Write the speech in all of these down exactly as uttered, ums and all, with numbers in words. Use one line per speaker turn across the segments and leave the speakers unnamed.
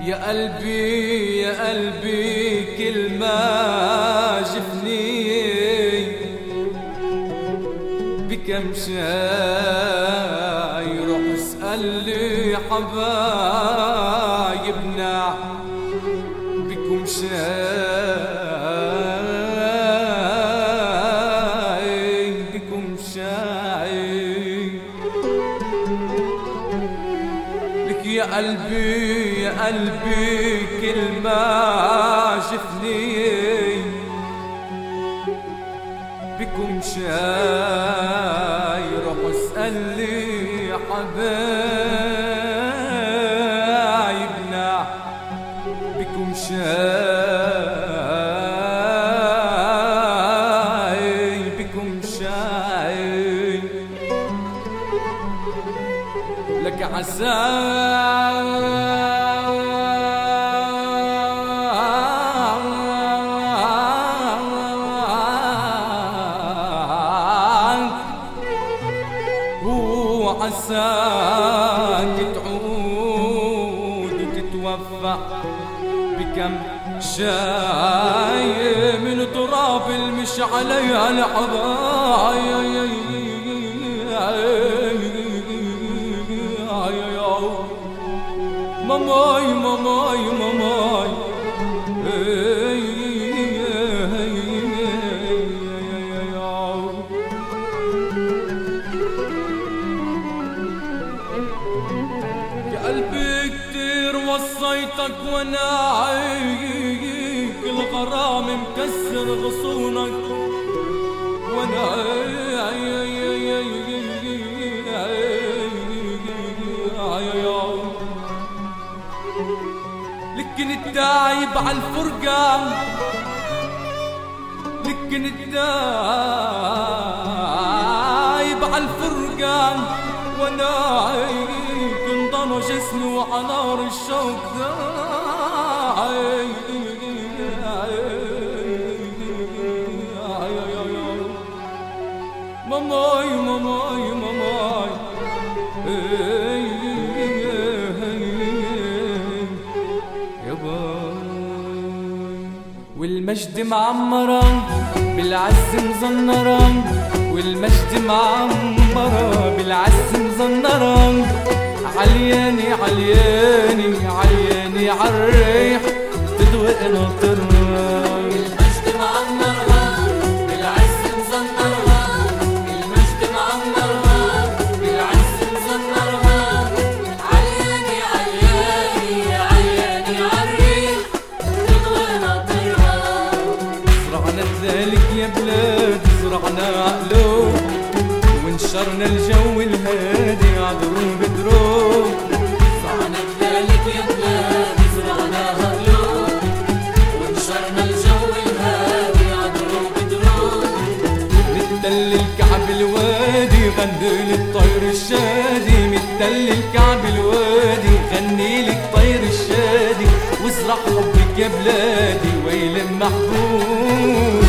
يا قلبي يا قلبي كل ما جفني بكم شاي روح اسأل لي حبايبنا بكم شاي بكم شاي لك يا قلبي يا قلبي كل ما شفني بكم شاي روح اسأل لي حبايبنا بكم شاي بكم شاي لك عسى عساك تعود وتتوفى بكم شاي من تراب المش عليها الحبايب ماماي ماماي ماماي قلبي كتير وصيتك وانا عيك الغرام مكسر غصونك وانا لكن الدايب عالفرقان لكن الدايب عالفرقان وانا عيك انضم جسمي وعنار الشوق ذاي ماماي ماماي ماماي يا باي والمجد معمرة بالعز مزنرة والمجد معمرة بالعز مزنرة علياني علياني علياني عالريح تدوق ناطرها
المجد معمرها بالعز مزنرها المجد معمرها بالعز مزنرها علياني علياني علياني عالريح تدوق ناطرها
زرعنا ذلك يا بلاد زرعنا قلوب وانشرنا الجو الهادي عدروب دروب
زرعنا ذلك يا بلاد زرعناها قلوب وانشرنا الجو الهادي عدروب دروب
متدل الكعب الوادي غني للطير الشادي متدل الكعب الوادي غني لك طير الشادي وازرع حبك يا بلادي ويل محبوب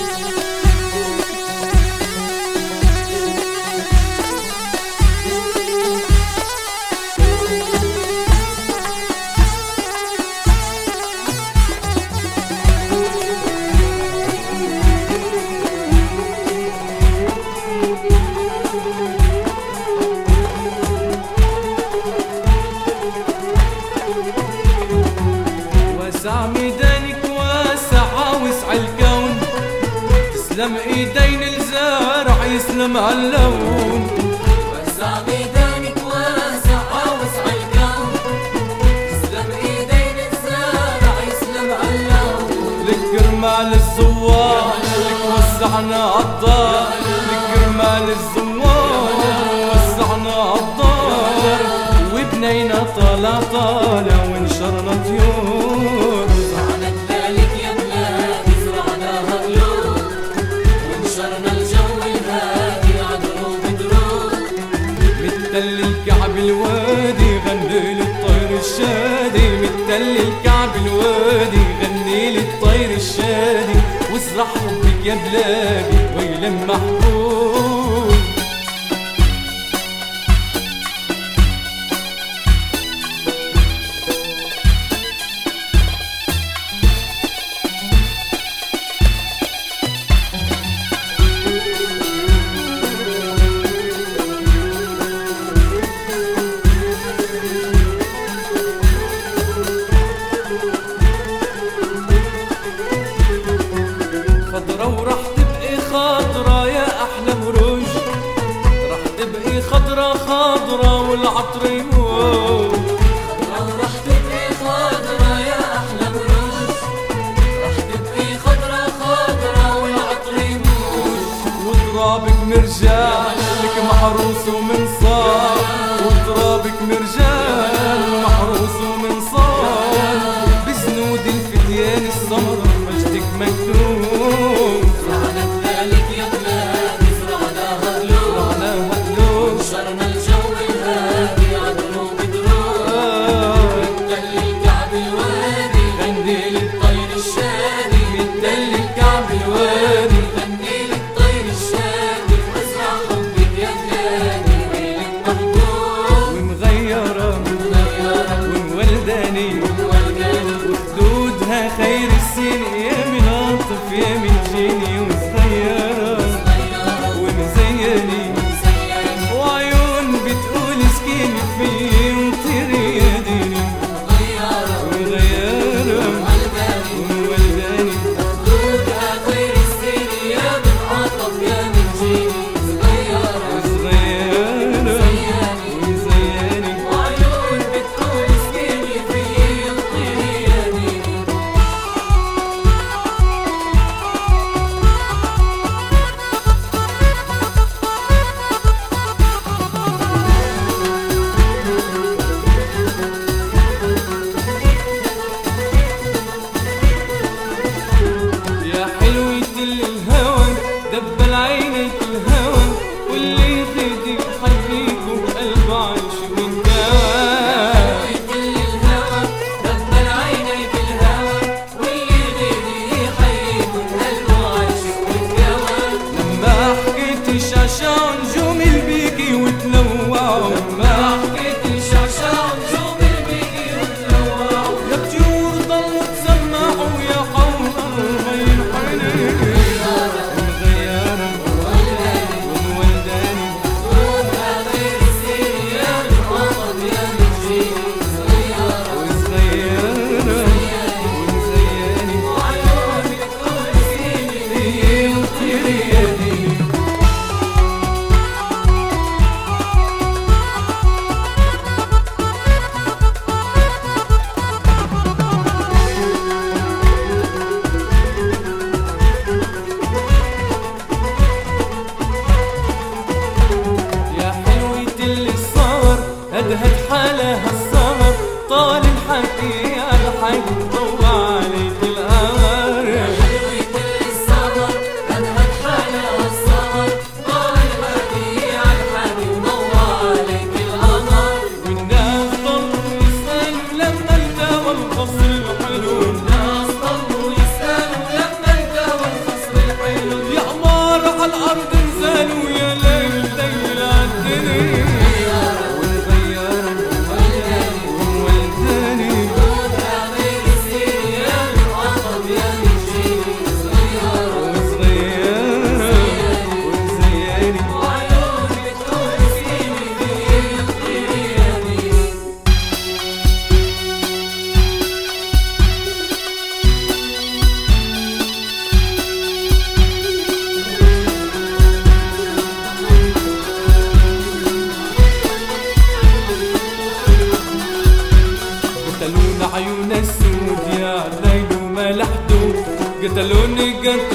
واسع ميدانك واسع واسع الكون تسلم ايدين الزارع يسلم هاللون
واسع ميدانك واسع واسع الكون تسلم ايدين الزارع يسلم هاللون
لك كرمال الزوار لك وسعنا عالدار لك كرمال الزوار وسعنا عالدار وبنينا طالع طالع وانشرنا طيور
زرعنا ذلك يا بلاد زرعناها قلوب وانشرنا الجو الهادي عدروب دروب
متل الكعب الوادي غني للطير الشادي متل الكعب الوادي غني للطير الشادي وازرع حبك يا بلادي ويل محبوب خضرة خضرة والعطر يموت.
لو رح تبقي خضرة يا أحلى بروج، رح تبقي خضرة خضرة والعطر يموت.
وترابك مرجان لك محروس ومن صار، وترابك مرجان محروس ومن صار، بزنود الفتيان السمر مجدك مكتوب.
زرعنا بذلك يا بلادي زرعناها قلوب،
زرعناها قلوب
ونشرنا الجو الهادي عدروب دروب. من تل الكعب الوادي غني للطير الشادي، من تل الكعب الوادي غني للطير الشادي. وازرع حبك يا بلادي ويلك محبوب،
ومغيرة ومولداني وخدودها خير السين، يا من عطف يا من جيني وصغيرة ومزيني، وعيون بتقول سكيني في وطير يا ديني. ومغيرة ومولداني
خدودها خير السين، يا من عطف يا من جيني صغيرة
وصغيرة ومزيني.
وعيون بتقول سكيني في الطير يا ديني.
يا حلوة الهوى دبل عينيك الهوى، واللي يغيدك حييكم قلب عايش من جوا.
كل الهوى دبل عينيك الهوى، واللي غيري يحييكم قلبه عاشق والجوى.
لما حكيت شعشع نجوم بيكي وتلوعوا، لما
حكيت شعشع نجوم البيكي وتلوعوا.
يا طيور ضلوا تسمعوا يا حور بين حنين. ومغيرة ومولداني
خدودها خير السين، يا من عطف يا من جيني صغيرة
وصغيرة ومزيني.
وعيون بتقول سكيني
في وطير يا ديني. يا حلوة اللي صار أدهت حالها السهر، طال الحكي على الحكي ضوى عليك القمر.
حلوة السمر أنهت حالها السمر، طال الحكي على الحكي وضوى عليك القمر.
والناس ضلوا يسألوا لما التوى القصر الحلو،
الناس ضلوا يسألوا لما التوى القصر الحلو.
يا قمار على الأرض نزلوا يا ليل ليل عالدنيا. ومغيرة ومولداني
خدودها خير السين، يا من عطف يا من جيني صغيرة
وصغيرة ومزيني.
وعيون بتقول سكيني في الطير يا ديني.
قتلونا عيون السود يا ليل وما لحدو، قتلوني قتل